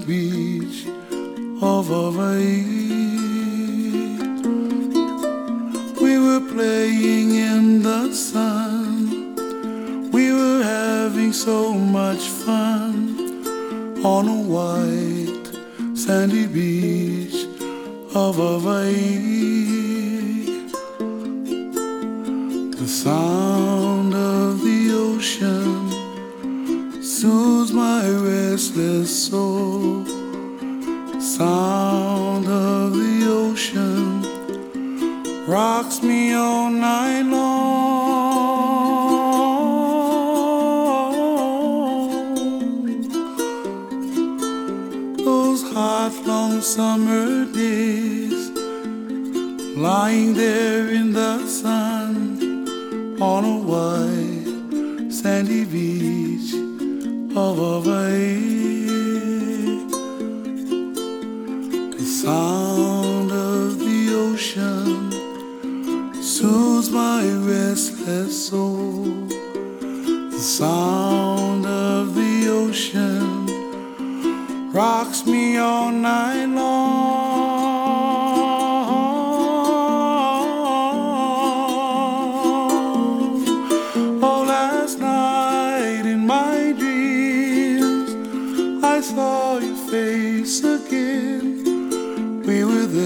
beach of Hawaii. We were playing in the sun. We were having so much fun on a white sandy beach of Hawaii. The sound of the ocean soothes my restless soul. Sound of the ocean rocks me all night long. Those hot, long summer days, lying there in the sun on a white sandy beach of Hawaii. The sound of the ocean soothes my restless soul. The sound of the ocean rocks me all night long. Oh, last night in my dreams I saw your face again. We were there